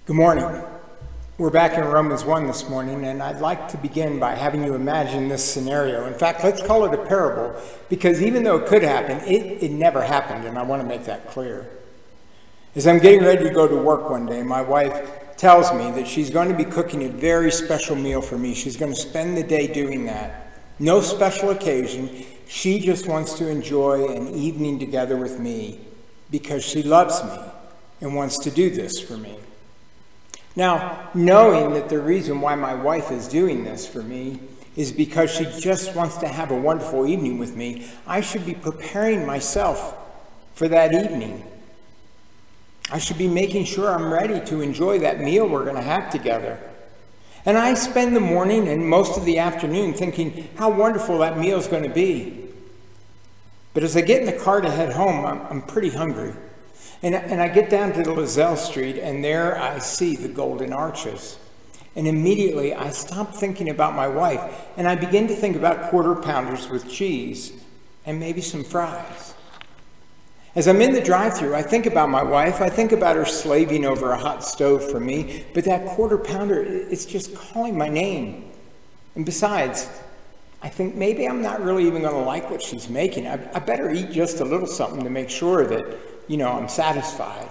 Good morning. We're back in Romans 1 this morning, and I'd like to begin by having you imagine this scenario. In fact, let's call it a parable, because even though it could happen, it never happened, and I want to make that clear. As I'm getting ready to go to work one day, my wife tells me that she's going to be cooking a very special meal for me. She's going to spend the day doing that. No special occasion. She just wants to enjoy an evening together with me because she loves me and wants to do this for me. Now, knowing that the reason why my wife is doing this for me is because she just wants to have a wonderful evening with me, I should be preparing myself for that evening. I should be making sure I'm ready to enjoy that meal we're going to have together. And I spend the morning and most of the afternoon thinking how wonderful that meal is going to be. But as I get in the car to head home, I'm pretty hungry. And I get down to the Lozelle Street, and there I see the Golden Arches. And immediately I stop thinking about my wife, and I begin to think about quarter pounders with cheese and maybe some fries. As I'm in the drive-thru, I think about my wife. I think about her slaving over a hot stove for me, but that quarter pounder, it's just calling my name. And besides, I think maybe I'm not really even going to like what she's making. I better eat just a little something to make sure that I'm satisfied.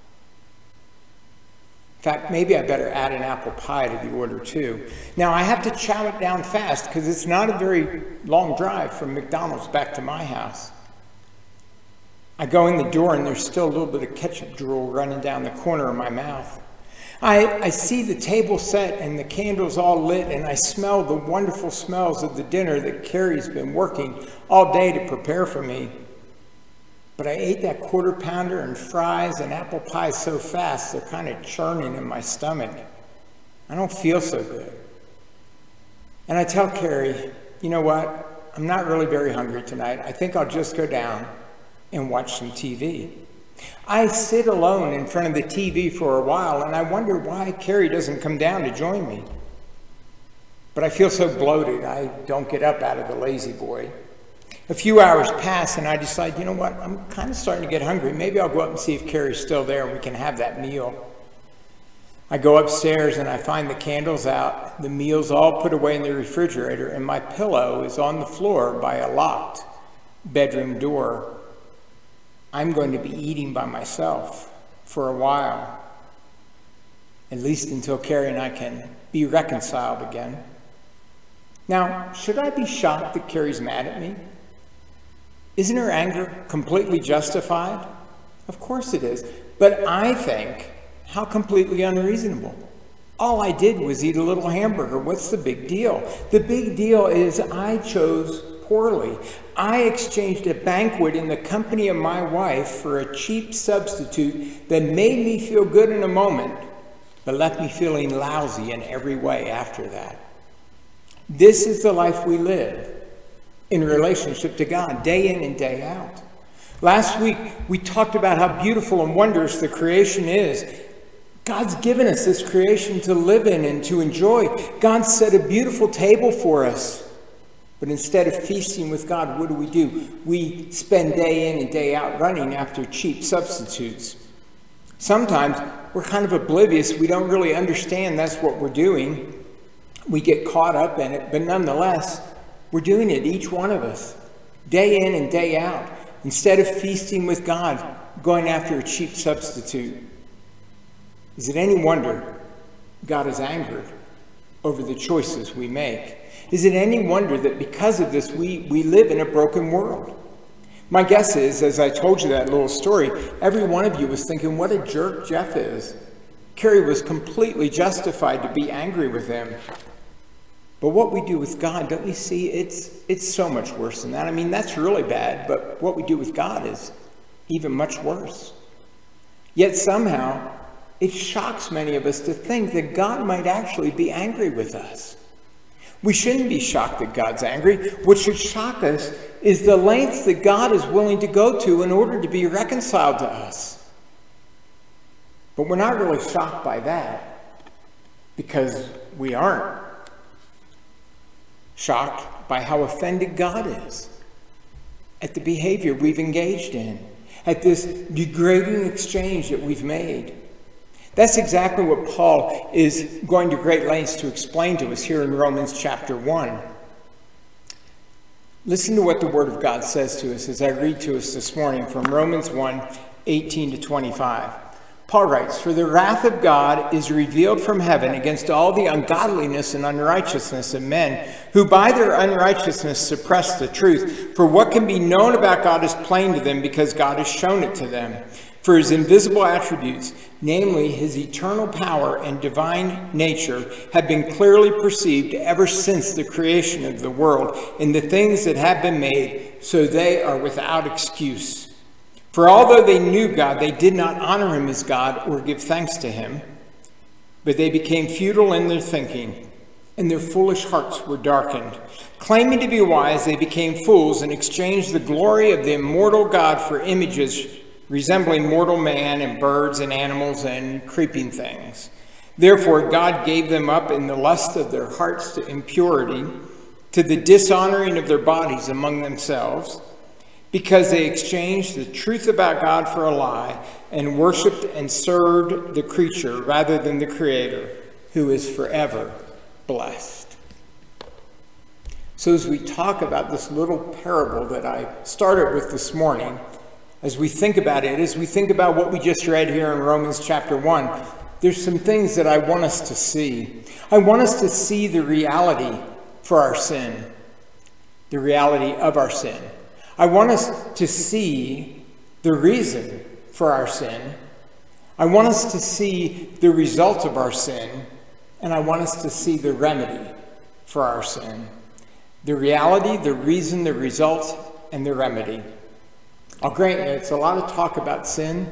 In fact, maybe I better add an apple pie to the order too. Now, I have to chow it down fast because it's not a very long drive from McDonald's back to my house. I go in the door and there's still a little bit of ketchup drool running down the corner of my mouth. I see the table set and the candles all lit, and I smell the wonderful smells of the dinner that Carrie's been working all day to prepare for me. But I ate that quarter pounder and fries and apple pie so fast, they're kind of churning in my stomach. I don't feel so good. And I tell Carrie, you know what? I'm not really very hungry tonight. I think I'll just go down and watch some TV. I sit alone in front of the TV for a while, and I wonder why Carrie doesn't come down to join me. But I feel so bloated, I don't get up out of the lazy boy. A few hours pass, and I decide, you know what, I'm kind of starting to get hungry. Maybe I'll go up and see if Carrie's still there and we can have that meal. I go upstairs and I find the candles out, the meal's all put away in the refrigerator, and my pillow is on the floor by a locked bedroom door. I'm going to be eating by myself for a while, at least until Carrie and I can be reconciled again. Now, should I be shocked that Carrie's mad at me? Isn't her anger completely justified? Of course it is. But I think, how completely unreasonable. All I did was eat a little hamburger. What's the big deal? The big deal is I chose poorly. I exchanged a banquet in the company of my wife for a cheap substitute that made me feel good in a moment, but left me feeling lousy in every way after that. This is the life we live in relationship to God, day in and day out. Last week, we talked about how beautiful and wondrous the creation is. God's given us this creation to live in and to enjoy. God set a beautiful table for us. But instead of feasting with God, what do? We spend day in and day out running after cheap substitutes. Sometimes we're kind of oblivious. We don't really understand that's what we're doing. We get caught up in it, but nonetheless, we're doing it, each one of us, day in and day out. Instead of feasting with God, going after a cheap substitute. Is it any wonder God is angered over the choices we make? Is it any wonder that because of this, we live in a broken world? My guess is, as I told you that little story, every one of you was thinking, what a jerk Jeff is. Carrie was completely justified to be angry with him. But what we do with God, don't you see, it's so much worse than that. I mean, that's really bad, but what we do with God is even much worse. Yet somehow, it shocks many of us to think that God might actually be angry with us. We shouldn't be shocked that God's angry. What should shock us is the lengths that God is willing to go to in order to be reconciled to us. But we're not really shocked by that because we aren't shocked by how offended God is at the behavior we've engaged in, at this degrading exchange that we've made. That's exactly what Paul is going to great lengths to explain to us here in Romans chapter 1. Listen to what the Word of God says to us as I read to us this morning from Romans 1, 18 to 25. Paul writes, "For the wrath of God is revealed from heaven against all the ungodliness and unrighteousness of men, who by their unrighteousness suppress the truth. For what can be known about God is plain to them, because God has shown it to them. For his invisible attributes, namely his eternal power and divine nature, have been clearly perceived ever since the creation of the world in the things that have been made, so they are without excuse. For although they knew God, they did not honor him as God or give thanks to him, but they became futile in their thinking, and their foolish hearts were darkened. Claiming to be wise, they became fools and exchanged the glory of the immortal God for images resembling mortal man and birds and animals and creeping things. Therefore, God gave them up in the lust of their hearts to impurity, to the dishonoring of their bodies among themselves, because they exchanged the truth about God for a lie and worshipped and served the creature rather than the Creator, who is forever blessed." So as we talk about this little parable that I started with this morning, as we think about it, as we think about what we just read here in Romans chapter 1, there's some things that I want us to see. I want us to see the reality for our sin, the reality of our sin. I want us to see the reason for our sin. I want us to see the result of our sin, and I want us to see the remedy for our sin. The reality, the reason, the result, and the remedy. I'll grant you, it's a lot of talk about sin,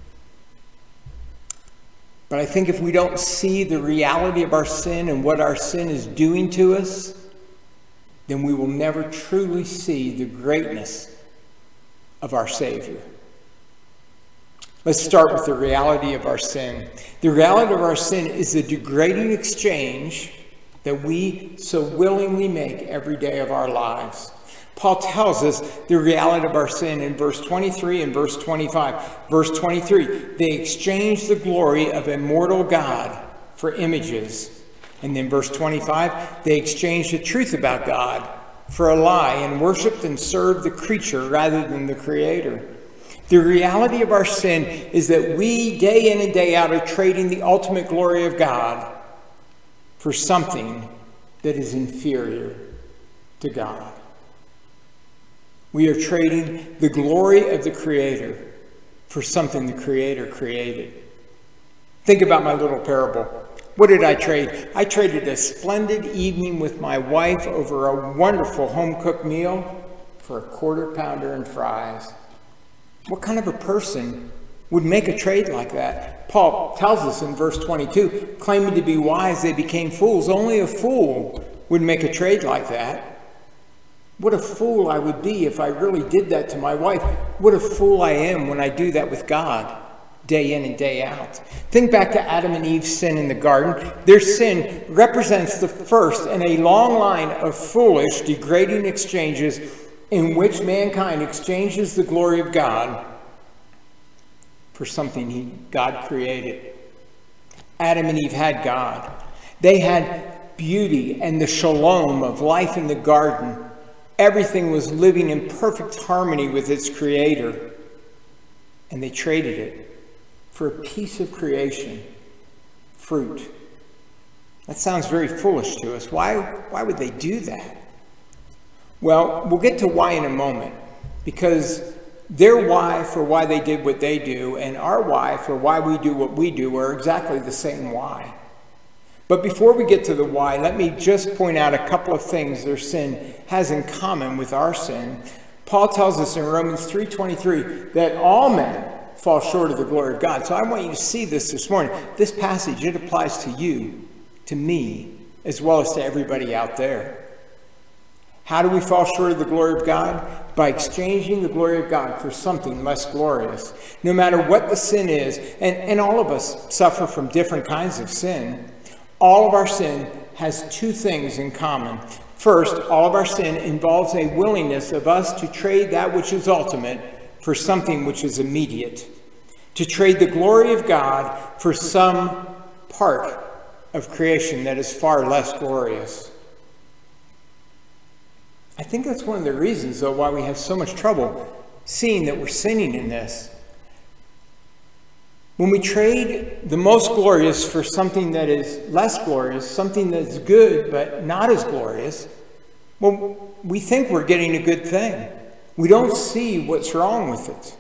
but I think if we don't see the reality of our sin and what our sin is doing to us, then we will never truly see the greatness of our Savior. Let's start with the reality of our sin. The reality of our sin is the degrading exchange that we so willingly make every day of our lives. Paul tells us the reality of our sin in verse 23 and verse 25. Verse 23, they exchanged the glory of immortal God for images. And then verse 25, they exchanged the truth about God for a lie and worshiped and served the creature rather than the Creator. The reality of our sin is that we, day in and day out, are trading the ultimate glory of God for something that is inferior to God. We are trading the glory of the Creator for something the Creator created. Think about my little parable. What did I trade? I traded a splendid evening with my wife over a wonderful home-cooked meal for a quarter pounder and fries. What kind of a person would make a trade like that? Paul tells us in verse 22, claiming to be wise, they became fools. Only a fool would make a trade like that. What a fool I would be if I really did that to my wife. What a fool I am when I do that with God, day in and day out. Think back to Adam and Eve's sin in the garden. Their sin represents the first in a long line of foolish, degrading exchanges in which mankind exchanges the glory of God for something God created. Adam and Eve had God. They had beauty and the shalom of life in the garden. Everything was living in perfect harmony with its Creator. And they traded it for a piece of creation, fruit. That sounds very foolish to us. Why would they do that? Well, we'll get to why in a moment, because their why for why they did what they do and our why for why we do what we do are exactly the same why. But before we get to the why, let me just point out a couple of things their sin has in common with our sin. Paul tells us in Romans 3:23 that all men fall short of the glory of God. So I want you to see this morning. This passage, it applies to you, to me, as well as to everybody out there. How do we fall short of the glory of God? By exchanging the glory of God for something less glorious. No matter what the sin is, and all of us suffer from different kinds of sin, all of our sin has two things in common. First, all of our sin involves a willingness of us to trade that which is ultimate for something which is immediate. to trade the glory of God for some part of creation that is far less glorious. I think that's one of the reasons, though, why we have so much trouble seeing that we're sinning in this. When we trade the most glorious for something that is less glorious, something that's good but not as glorious, well, we think we're getting a good thing. We don't see what's wrong with it.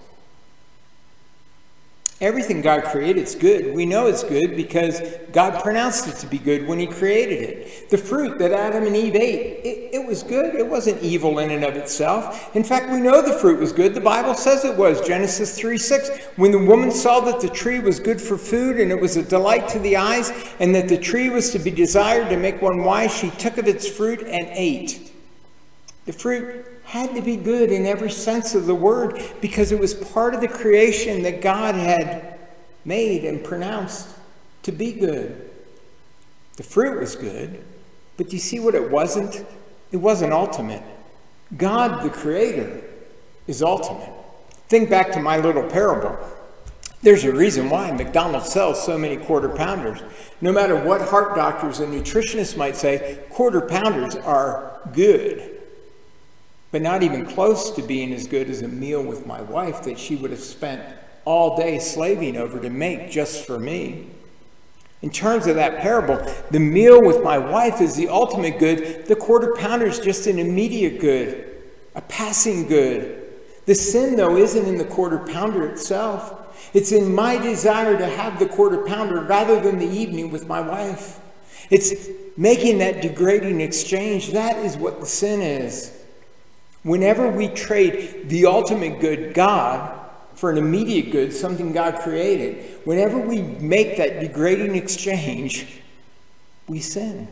Everything God created is good. We know it's good because God pronounced it to be good when he created it. The fruit that Adam and Eve ate, it was good. It wasn't evil in and of itself. In fact, we know the fruit was good. The Bible says it was. Genesis 3:6. When the woman saw that the tree was good for food and it was a delight to the eyes and that the tree was to be desired to make one wise, she took of its fruit and ate. The fruit had to be good in every sense of the word because it was part of the creation that God had made and pronounced to be good. The fruit was good, but do you see what it wasn't? It wasn't ultimate. God, the creator, is ultimate. Think back to my little parable. There's a reason why McDonald's sells so many quarter pounders. No matter what heart doctors and nutritionists might say, quarter pounders are good. But not even close to being as good as a meal with my wife that she would have spent all day slaving over to make just for me. In terms of that parable, the meal with my wife is the ultimate good. The quarter pounder is just an immediate good, a passing good. The sin, though, isn't in the quarter pounder itself. It's in my desire to have the quarter pounder rather than the evening with my wife. It's making that degrading exchange. That is what the sin is. Whenever we trade the ultimate good, God, for an immediate good, something God created, whenever we make that degrading exchange, we sin.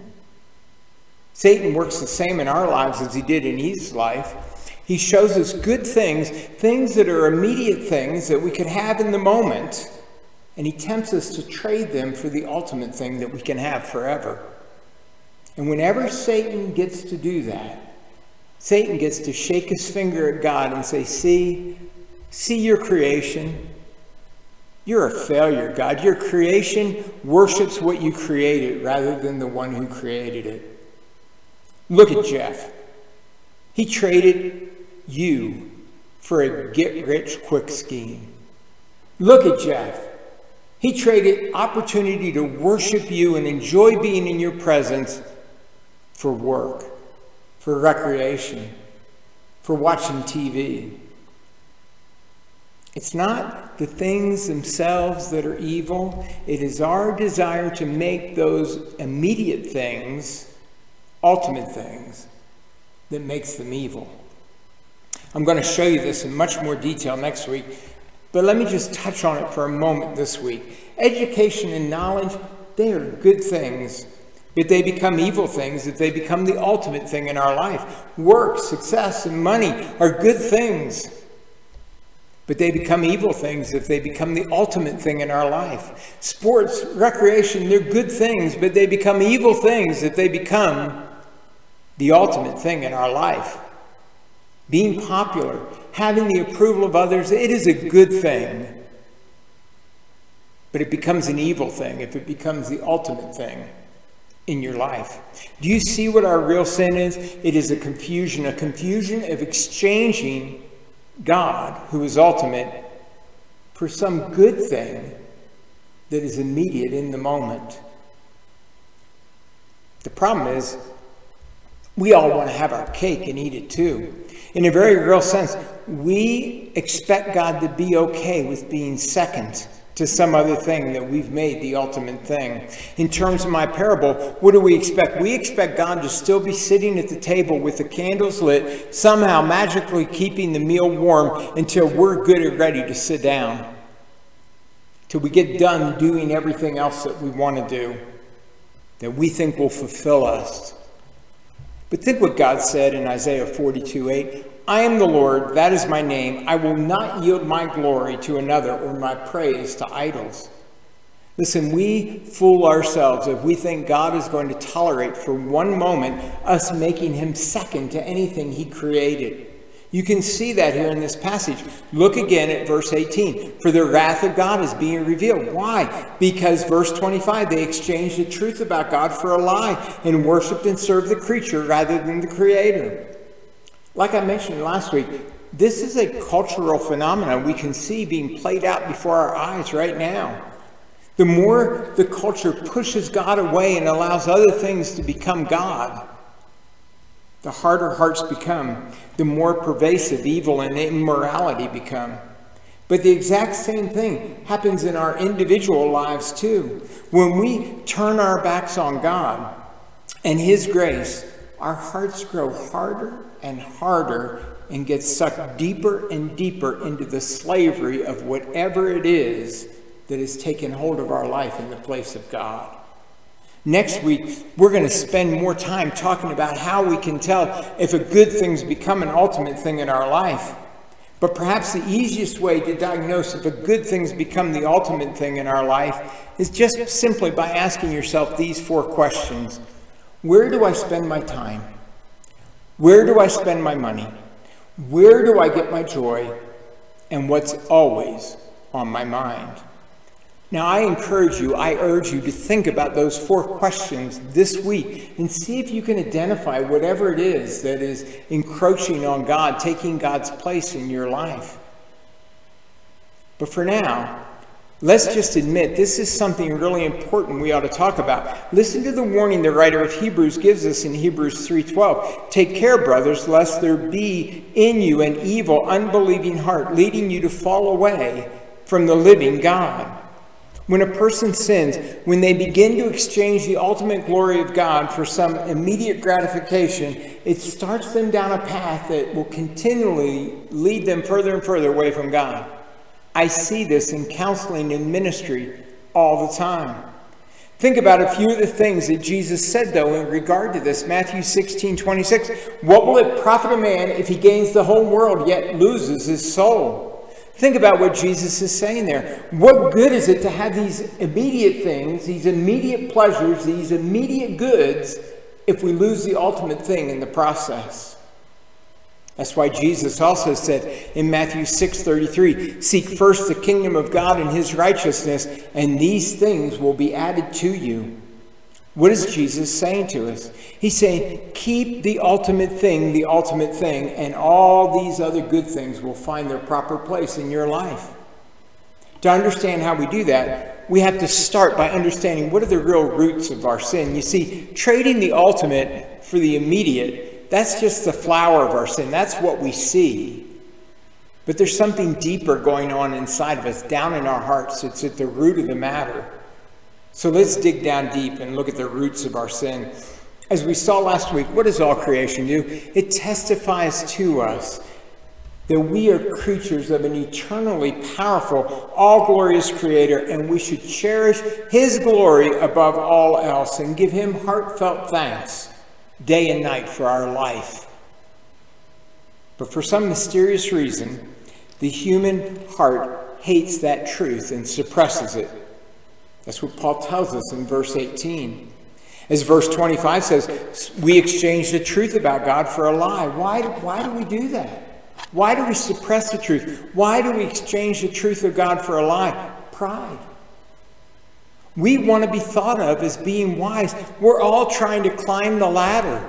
Satan works the same in our lives as he did in Eve's life. He shows us good things, things that are immediate things that we could have in the moment, and he tempts us to trade them for the ultimate thing that we can have forever. And whenever Satan gets to do that, Satan gets to shake his finger at God and say, see your creation. You're a failure, God. Your creation worships what you created rather than the one who created it. Look at Jeff. He traded you for a get-rich-quick scheme. Look at Jeff. He traded opportunity to worship you and enjoy being in your presence for work, for recreation, for watching TV. It's not the things themselves that are evil. It is our desire to make those immediate things, ultimate things, that makes them evil. I'm going to show you this in much more detail next week, but let me just touch on it for a moment this week. Education and knowledge, they are good things. But they become evil things if they become the ultimate thing in our life. Work, success, and money are good things. But they become evil things if they become the ultimate thing in our life. Sports, recreation, they're good things, but they become evil things if they become the ultimate thing in our life. Being popular, having the approval of others, it is a good thing. But it becomes an evil thing if it becomes the ultimate thing in your life. Do you see what our real sin is? It is a confusion of exchanging God, who is ultimate, for some good thing that is immediate in the moment. The problem is, we all want to have our cake and eat it too. In a very real sense, we expect God to be okay with being second to some other thing that we've made the ultimate thing. In terms of my parable, what do we expect? We expect God to still be sitting at the table with the candles lit, somehow magically keeping the meal warm until we're good and ready to sit down, till we get done doing everything else that we want to do, that we think will fulfill us. But think what God said in Isaiah 42:8. I am the Lord, that is my name. I will not yield my glory to another or my praise to idols. Listen, we fool ourselves if we think God is going to tolerate for one moment us making him second to anything he created. You can see that here in this passage. Look again at verse 18. For the wrath of God is being revealed. Why? Because verse 25, they exchanged the truth about God for a lie and worshiped and served the creature rather than the Creator. Like I mentioned last week, this is a cultural phenomenon we can see being played out before our eyes right now. The more the culture pushes God away and allows other things to become God, the harder hearts become, the more pervasive evil and immorality become. But the exact same thing happens in our individual lives too. When we turn our backs on God and His grace, our hearts grow harder and harder and get sucked deeper and deeper into the slavery of whatever it is that has taken hold of our life in the place of God. Next week, we're going to spend more time talking about how we can tell if a good thing's become an ultimate thing in our life. But perhaps the easiest way to diagnose if a good thing's become the ultimate thing in our life is just simply by asking yourself these 4 questions. Where do I spend my time? Where do I spend my money? Where do I get my joy? And what's always on my mind? Now, I urge you to think about those 4 questions this week and see if you can identify whatever it is that is encroaching on God, taking God's place in your life. But for now, let's just admit this is something really important we ought to talk about. Listen to the warning the writer of Hebrews gives us in Hebrews 3:12. Take care, brothers, lest there be in you an evil, unbelieving heart, leading you to fall away from the living God. When a person sins, when they begin to exchange the ultimate glory of God for some immediate gratification, it starts them down a path that will continually lead them further and further away from God. I see this in counseling and ministry all the time. Think about a few of the things that Jesus said, though, in regard to this. Matthew 16:26. What will it profit a man if he gains the whole world yet loses his soul? Think about what Jesus is saying there. What good is it to have these immediate things, these immediate pleasures, these immediate goods, if we lose the ultimate thing in the process? That's why Jesus also said in Matthew 6:33, seek first the kingdom of God and His righteousness, and these things will be added to you. What is Jesus saying to us? He's saying, keep the ultimate thing, and all these other good things will find their proper place in your life. To understand how we do that, we have to start by understanding what are the real roots of our sin. You see, trading the ultimate for the immediate, that's just the flower of our sin. That's what we see. But there's something deeper going on inside of us, down in our hearts. It's at the root of the matter. So let's dig down deep and look at the roots of our sin. As we saw last week, what does all creation do? It testifies to us that we are creatures of an eternally powerful, all-glorious Creator, and we should cherish His glory above all else and give Him heartfelt thanks day and night for our life. But for some mysterious reason, the human heart hates that truth and suppresses it. That's what Paul tells us in verse 18. As verse 25 says, we exchange the truth about God for a lie. Why do we do that? Why do we suppress the truth? Why do we exchange the truth of God for a lie? Pride. We want to be thought of as being wise. We're all trying to climb the ladder.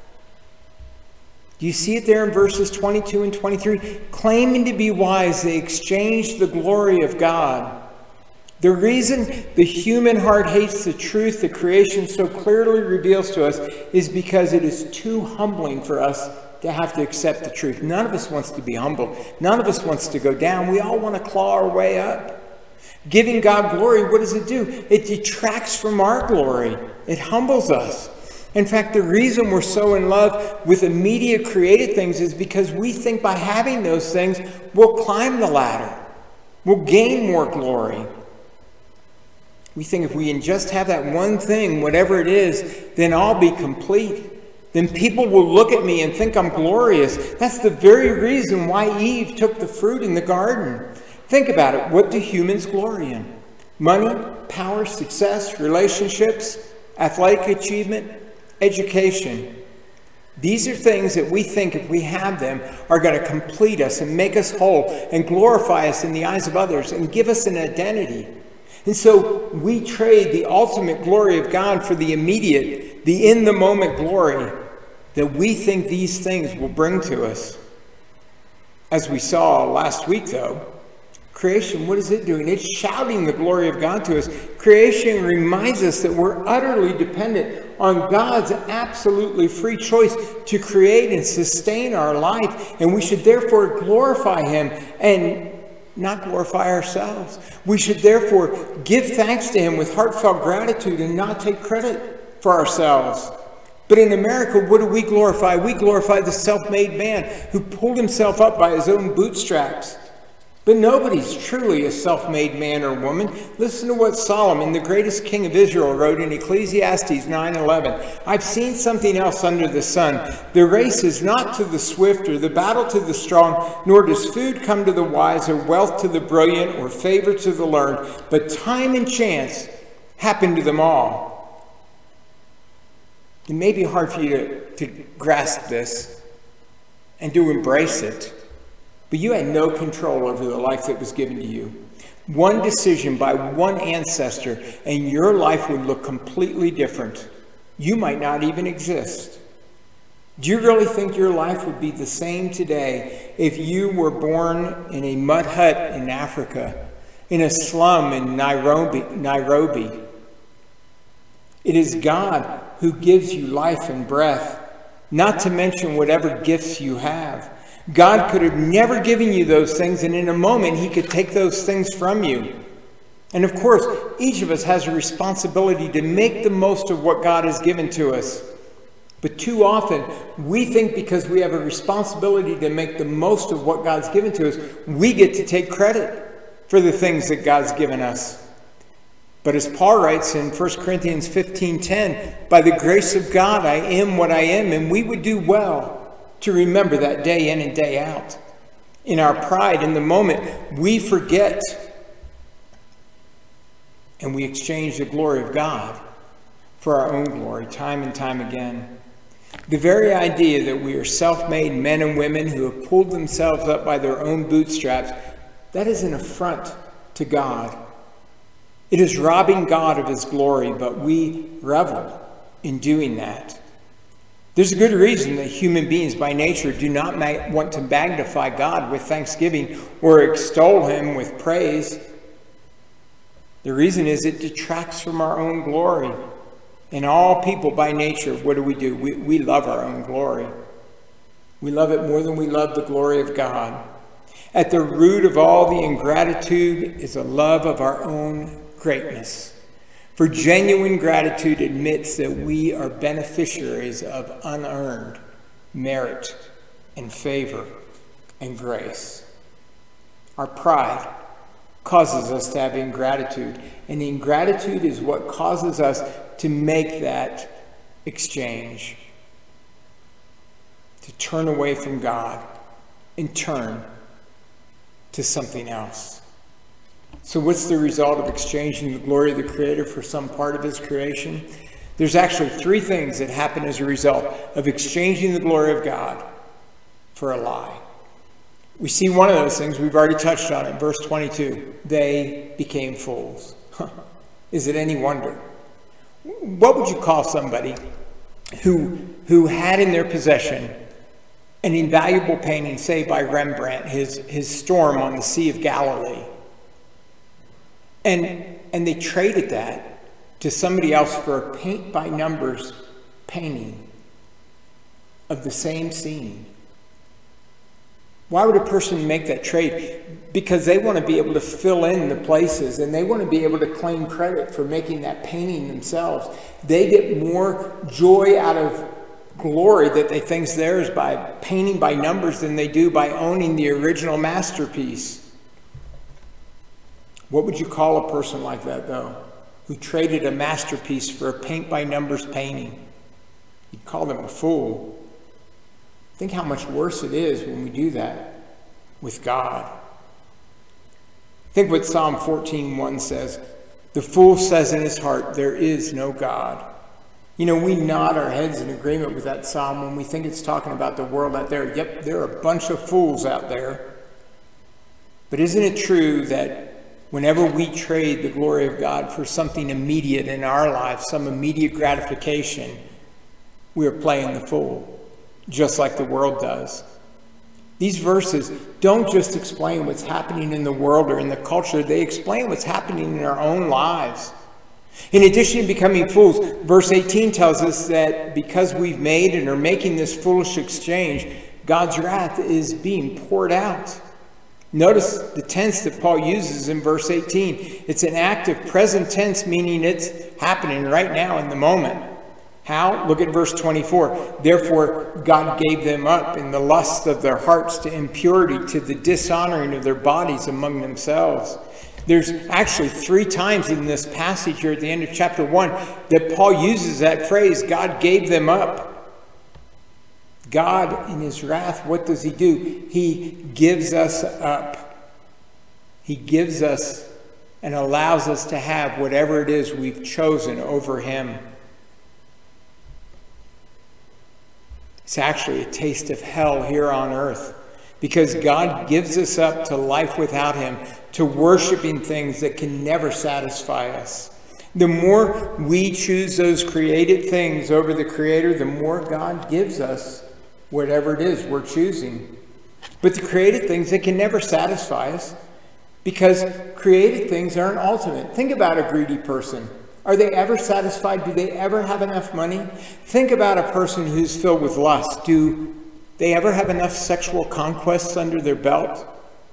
Do you see it there in verses 22 and 23? Claiming to be wise, they exchange the glory of God. The reason the human heart hates the truth that creation so clearly reveals to us is because it is too humbling for us to have to accept the truth. None of us wants to be humble. None of us wants to go down. We all want to claw our way up. Giving God glory, what does it do? It detracts from our glory. It humbles us. In fact, the reason we're so in love with immediate created things is because we think by having those things, we'll climb the ladder. We'll gain more glory. We think if we can just have that one thing, whatever it is, then I'll be complete. Then people will look at me and think I'm glorious. That's the very reason why Eve took the fruit in the garden. Think about it. What do humans glory in? Money, power, success, relationships, athletic achievement, education. These are things that we think, if we have them, are going to complete us and make us whole and glorify us in the eyes of others and give us an identity. And so we trade the ultimate glory of God for the immediate, the in-the-moment glory that we think these things will bring to us. As we saw last week, though, creation, what is it doing? It's shouting the glory of God to us. Creation reminds us that we're utterly dependent on God's absolutely free choice to create and sustain our life, and we should therefore glorify Him and not glorify ourselves. We should therefore give thanks to Him with heartfelt gratitude and not take credit for ourselves. But in America, what do we glorify? We glorify the self-made man who pulled himself up by his own bootstraps. But nobody's truly a self-made man or woman. Listen to what Solomon, the greatest king of Israel, wrote in Ecclesiastes 9:11. I've seen something else under the sun. The race is not to the swift or the battle to the strong, nor does food come to the wise or wealth to the brilliant or favor to the learned, but time and chance happen to them all. It may be hard for you to grasp this and to embrace it. But you had no control over the life that was given to you. One decision by one ancestor, and your life would look completely different. You might not even exist. Do you really think your life would be the same today if you were born in a mud hut in Africa, in a slum in Nairobi? It is God who gives you life and breath, not to mention whatever gifts you have. God could have never given you those things, and in a moment He could take those things from you. And of course, each of us has a responsibility to make the most of what God has given to us. But too often, we think because we have a responsibility to make the most of what God's given to us, we get to take credit for the things that God's given us. But as Paul writes in 1 Corinthians 15:10, by the grace of God I am what I am, and we would do well to remember that day in and day out. In our pride, in the moment, we forget and we exchange the glory of God for our own glory time and time again. The very idea that we are self-made men and women who have pulled themselves up by their own bootstraps, that is an affront to God. It is robbing God of His glory, but we revel in doing that. There's a good reason that human beings by nature do not want to magnify God with thanksgiving or extol Him with praise. The reason is it detracts from our own glory. And all people by nature, what do? We love our own glory. We love it more than we love the glory of God. At the root of all the ingratitude is a love of our own greatness. For genuine gratitude admits that we are beneficiaries of unearned merit and favor and grace. Our pride causes us to have ingratitude, and ingratitude is what causes us to make that exchange, to turn away from God and turn to something else. So what's the result of exchanging the glory of the Creator for some part of His creation? There's actually three things that happen as a result of exchanging the glory of God for a lie. We see one of those things, we've already touched on it, verse 22. They became fools. Is it any wonder? What would you call somebody who had in their possession an invaluable painting, say by Rembrandt, his Storm on the Sea of Galilee? And they traded that to somebody else for a paint-by-numbers painting of the same scene. Why would a person make that trade? Because they want to be able to fill in the places, and they want to be able to claim credit for making that painting themselves. They get more joy out of glory that they think's theirs by painting by numbers than they do by owning the original masterpiece. What would you call a person like that, though, who traded a masterpiece for a paint-by-numbers painting? You'd call them a fool. Think how much worse it is when we do that with God. Think what Psalm 14:1 says. The fool says in his heart, there is no God. You know, we nod our heads in agreement with that psalm when we think it's talking about the world out there. Yep, there are a bunch of fools out there. But isn't it true that whenever we trade the glory of God for something immediate in our lives, some immediate gratification, we are playing the fool, just like the world does? These verses don't just explain what's happening in the world or in the culture, they explain what's happening in our own lives. In addition to becoming fools, verse 18 tells us that because we've made and are making this foolish exchange, God's wrath is being poured out. Notice the tense that Paul uses in verse 18. It's an active present tense, meaning it's happening right now in the moment. How? Look at verse 24. Therefore, God gave them up in the lust of their hearts to impurity, to the dishonoring of their bodies among themselves. There's actually 3 times in this passage here at the end of chapter 1 that Paul uses that phrase, God gave them up. God, in his wrath, what does he do? He gives us up. He gives us and allows us to have whatever it is we've chosen over him. It's actually a taste of hell here on earth, because God gives us up to life without him, to worshiping things that can never satisfy us. The more we choose those created things over the Creator, the more God gives us whatever it is we're choosing. But the created things, they can never satisfy us, because created things aren't ultimate. Think about a greedy person. Are they ever satisfied? Do they ever have enough money? Think about a person who's filled with lust. Do they ever have enough sexual conquests under their belt?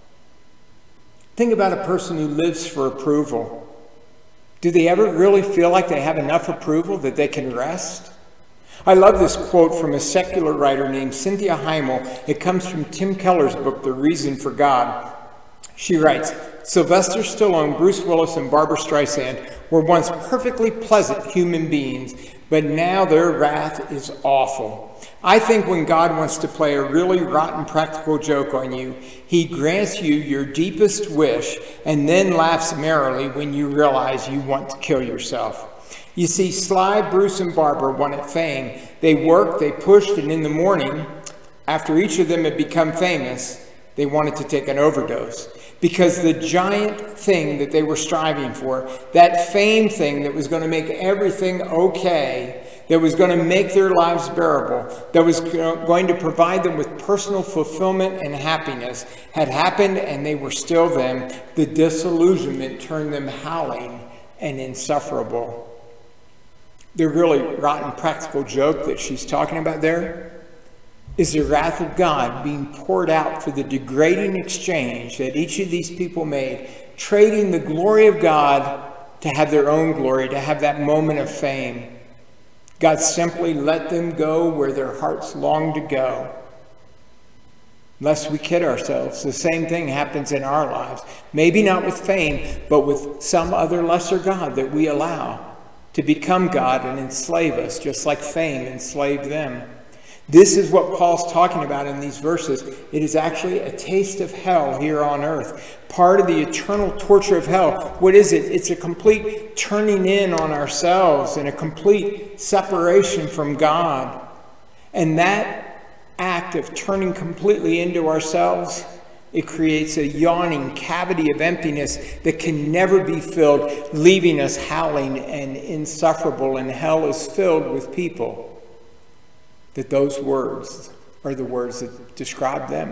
Think about a person who lives for approval. Do they ever really feel like they have enough approval that they can rest? I love this quote from a secular writer named Cynthia Heimel. It comes from Tim Keller's book, The Reason for God. She writes, Sylvester Stallone, Bruce Willis, and Barbra Streisand were once perfectly pleasant human beings, but now their wrath is awful. I think when God wants to play a really rotten practical joke on you, he grants you your deepest wish and then laughs merrily when you realize you want to kill yourself. You see, Sly, Bruce, and Barbara wanted fame. They worked, they pushed, and in the morning, after each of them had become famous, they wanted to take an overdose. Because the giant thing that they were striving for, that fame thing that was going to make everything okay, that was going to make their lives bearable, that was going to provide them with personal fulfillment and happiness, had happened, and they were still them. The disillusionment turned them howling and insufferable. The really rotten practical joke that she's talking about there is the wrath of God being poured out for the degrading exchange that each of these people made, trading the glory of God to have their own glory, to have that moment of fame. God simply let them go where their hearts long to go. Lest we kid ourselves, the same thing happens in our lives. Maybe not with fame, but with some other lesser god that we allow to become God and enslave us, just like fame enslaved them. This is what Paul's talking about in these verses. It is actually a taste of hell here on earth. Part of the eternal torture of hell. What is it? It's a complete turning in on ourselves and a complete separation from God. And that act of turning completely into ourselves, it creates a yawning cavity of emptiness that can never be filled, leaving us howling and insufferable. And hell is filled with people that those words are the words that describe them.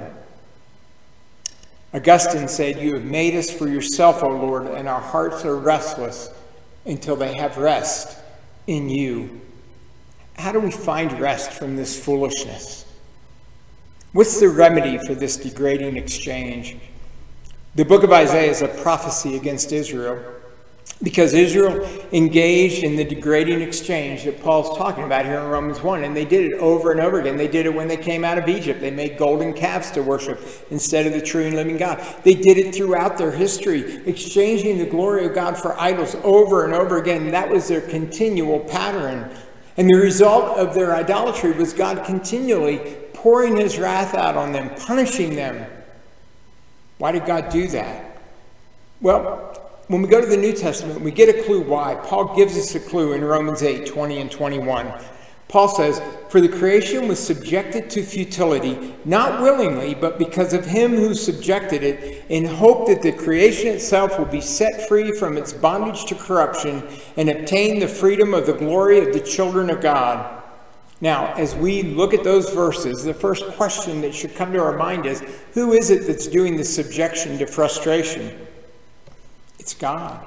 Augustine said, "You have made us for yourself, O Lord, and our hearts are restless until they have rest in you." How do we find rest from this foolishness? What's the remedy for this degrading exchange? The book of Isaiah is a prophecy against Israel, because Israel engaged in the degrading exchange that Paul's talking about here in Romans 1. And they did it over and over again. They did it when they came out of Egypt. They made golden calves to worship instead of the true and living God. They did it throughout their history, exchanging the glory of God for idols over and over again. That was their continual pattern. And the result of their idolatry was God continually pouring his wrath out on them, punishing them. Why did God do that? Well, when we go to the New Testament, we get a clue why. Paul gives us a clue in Romans 8, 20 and 21. Paul says, "For the creation was subjected to futility, not willingly, but because of him who subjected it, in hope that the creation itself will be set free from its bondage to corruption and obtain the freedom of the glory of the children of God." Now, as we look at those verses, the first question that should come to our mind is, who is it that's doing the subjection to frustration? It's God.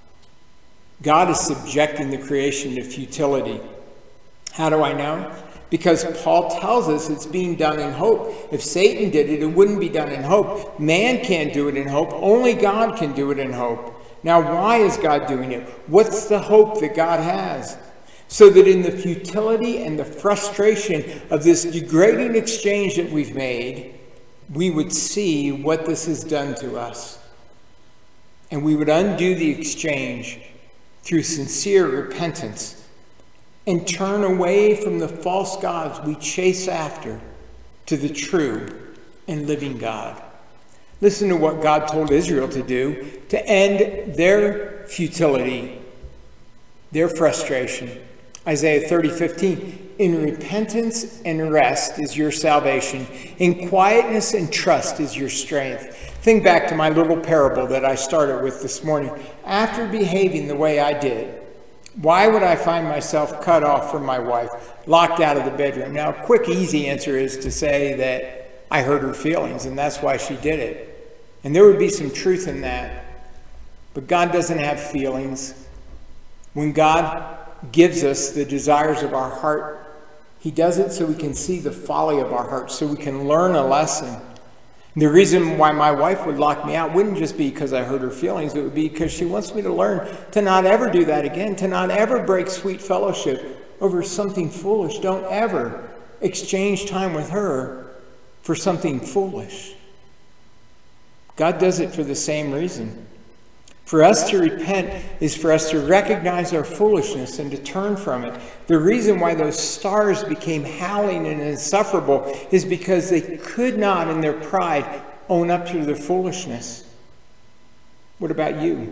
God is subjecting the creation to futility. How do I know? Because Paul tells us it's being done in hope. If Satan did it, it wouldn't be done in hope. Man can't do it in hope. Only God can do it in hope. Now, why is God doing it? What's the hope that God has? So that in the futility and the frustration of this degrading exchange that we've made, we would see what this has done to us. And we would undo the exchange through sincere repentance and turn away from the false gods we chase after to the true and living God. Listen to what God told Israel to do to end their futility, their frustration. Isaiah 30:15, "In repentance and rest is your salvation. In quietness and trust is your strength." Think back to my little parable that I started with this morning. After behaving the way I did, why would I find myself cut off from my wife, locked out of the bedroom? Now, a quick, easy answer is to say that I hurt her feelings, and that's why she did it. And there would be some truth in that. But God doesn't have feelings. When God gives us the desires of our heart, he does it so we can see the folly of our heart, so we can learn a lesson. The reason why my wife would lock me out wouldn't just be because I hurt her feelings. It would be because she wants me to learn to not ever do that again, to not ever break sweet fellowship over something foolish. Don't ever exchange time with her for something foolish. God does it for the same reason. For us to repent is for us to recognize our foolishness and to turn from it. The reason why those stars became howling and insufferable is because they could not, in their pride, own up to their foolishness. What about you?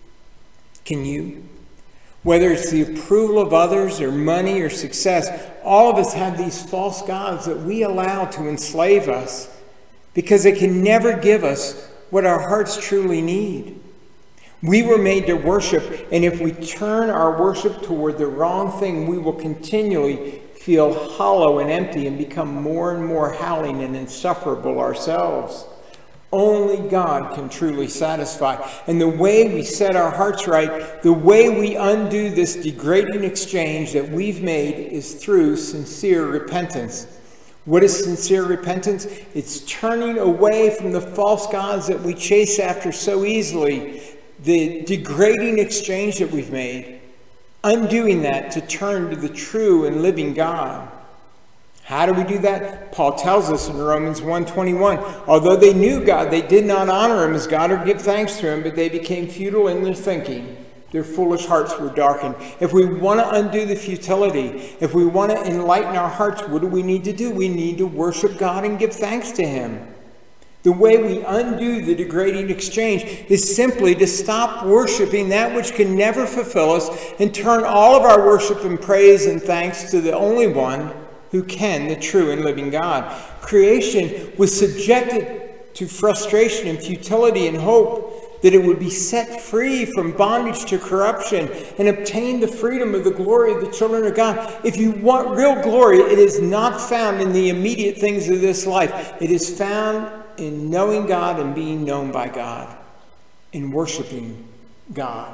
Can you? Whether it's the approval of others or money or success, all of us have these false gods that we allow to enslave us because they can never give us what our hearts truly need. We were made to worship, and if we turn our worship toward the wrong thing, we will continually feel hollow and empty and become more and more howling and insufferable ourselves. Only God can truly satisfy. And the way we set our hearts right, the way we undo this degrading exchange that we've made is through sincere repentance. What is sincere repentance? It's turning away from the false gods that we chase after so easily, the degrading exchange that we've made, undoing that to turn to the true and living God. How do we do that? Paul tells us in Romans 1:21, although they knew God, they did not honor him as God or give thanks to him, but they became futile in their thinking. Their foolish hearts were darkened. If we want to undo the futility, if we want to enlighten our hearts, what do we need to do? We need to worship God and give thanks to him. The way we undo the degrading exchange is simply to stop worshiping that which can never fulfill us and turn all of our worship and praise and thanks to the only one who can, the true and living God. Creation was subjected to frustration and futility and hope that it would be set free from bondage to corruption and obtain the freedom of the glory of the children of God. If you want real glory, it is not found in the immediate things of this life. It is found in knowing God and being known by God, in worshiping God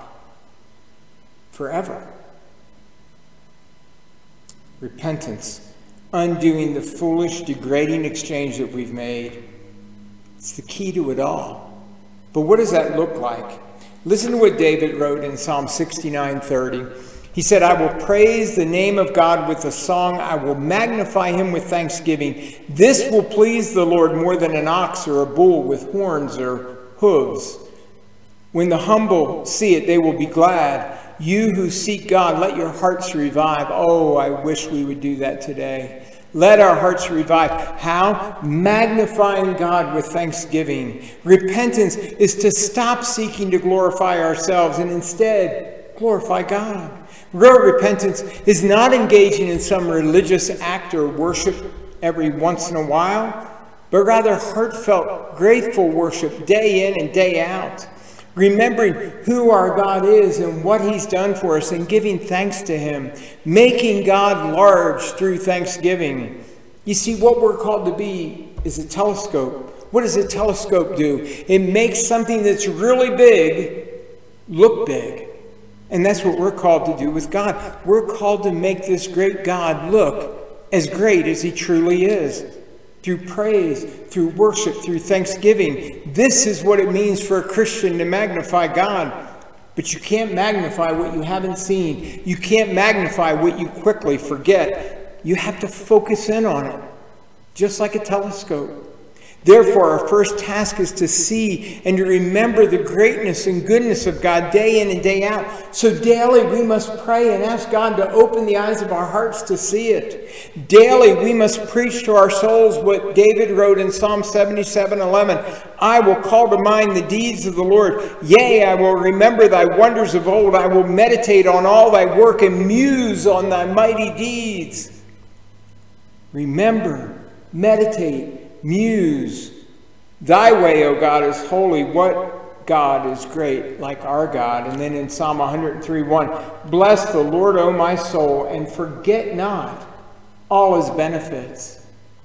forever. Repentance, undoing the foolish, degrading exchange that we've made. It's the key to it all. But what does that look like? Listen to what David wrote in Psalm 69:30. He said, I will praise the name of God with a song. I will magnify him with thanksgiving. This will please the Lord more than an ox or a bull with horns or hooves. When the humble see it, they will be glad. You who seek God, let your hearts revive. Oh, I wish we would do that today. Let our hearts revive. How? Magnifying God with thanksgiving. Repentance is to stop seeking to glorify ourselves and instead glorify God. Real repentance is not engaging in some religious act or worship every once in a while, but rather heartfelt, grateful worship day in and day out. Remembering who our God is and what he's done for us and giving thanks to him. Making God large through thanksgiving. You see, what we're called to be is a telescope. What does a telescope do? It makes something that's really big look big. And that's what we're called to do with God. We're called to make this great God look as great as he truly is. Through praise, through worship, through thanksgiving. This is what it means for a Christian to magnify God. But you can't magnify what you haven't seen. You can't magnify what you quickly forget. You have to focus in on it, just like a telescope. Therefore, our first task is to see and to remember the greatness and goodness of God day in and day out. So daily we must pray and ask God to open the eyes of our hearts to see it. Daily we must preach to our souls what David wrote in Psalm 77:11. I will call to mind the deeds of the Lord. Yea, I will remember thy wonders of old. I will meditate on all thy work and muse on thy mighty deeds. Remember, meditate, muse. Thy way, O God, is holy. What God is great like our God? And then in Psalm 103:1, bless the Lord, O my soul, and forget not all his benefits.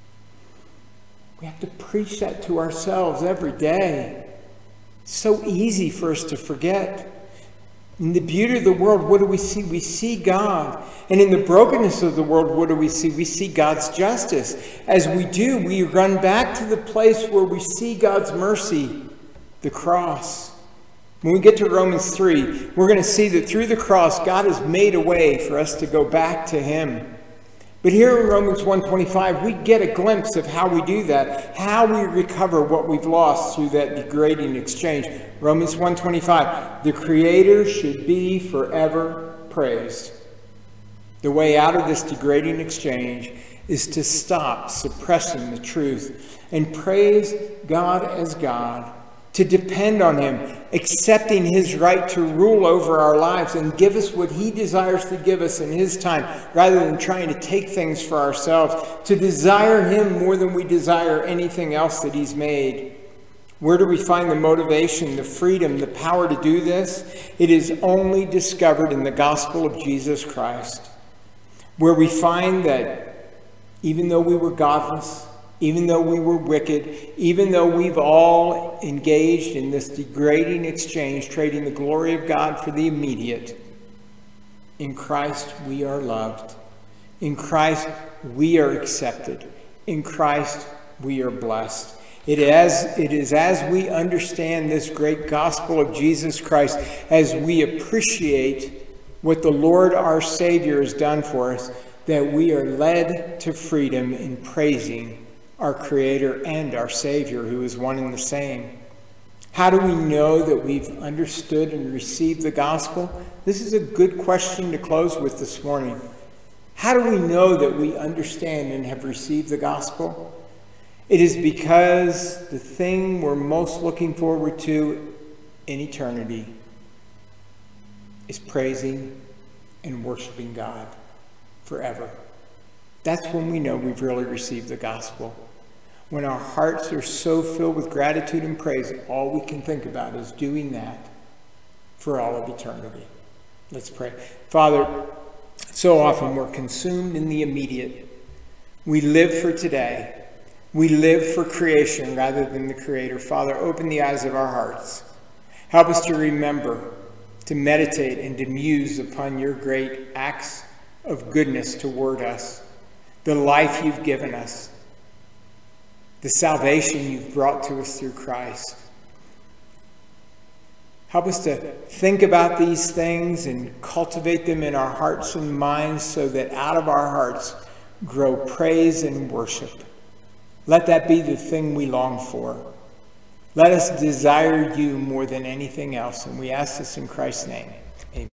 We have to preach that to ourselves every day. It's so easy for us to forget. In the beauty of the world, what do we see? We see God. And in the brokenness of the world, what do we see? We see God's justice. As we do, we run back to the place where we see God's mercy, the cross. When we get to Romans 3, we're going to see that through the cross, God has made a way for us to go back to him. But here in Romans 1:25, we get a glimpse of how we do that, how we recover what we've lost through that degrading exchange. Romans 1:25, the Creator should be forever praised. The way out of this degrading exchange is to stop suppressing the truth and praise God as God, to depend on him, accepting his right to rule over our lives and give us what he desires to give us in his time, rather than trying to take things for ourselves, to desire him more than we desire anything else that he's made. Where do we find the motivation, the freedom, the power to do this? It is only discovered in the gospel of Jesus Christ, where we find that even though we were godless, even though we were wicked, even though we've all engaged in this degrading exchange, trading the glory of God for the immediate, in Christ we are loved. In Christ we are accepted. In Christ we are blessed. It is as we understand this great gospel of Jesus Christ, as we appreciate what the Lord our Savior has done for us, that we are led to freedom in praising our Creator and our Savior, who is one and the same. How do we know that we've understood and received the gospel? This is a good question to close with this morning. How do we know that we understand and have received the gospel? It is because the thing we're most looking forward to in eternity is praising and worshiping God forever. That's when we know we've really received the gospel. When our hearts are so filled with gratitude and praise, all we can think about is doing that for all of eternity. Let's pray. Father, so often we're consumed in the immediate. We live for today. We live for creation rather than the Creator. Father, open the eyes of our hearts. Help us to remember, to meditate, and to muse upon your great acts of goodness toward us, the life you've given us, the salvation you've brought to us through Christ. Help us to think about these things and cultivate them in our hearts and minds so that out of our hearts grow praise and worship. Let that be the thing we long for. Let us desire you more than anything else, and we ask this in Christ's name.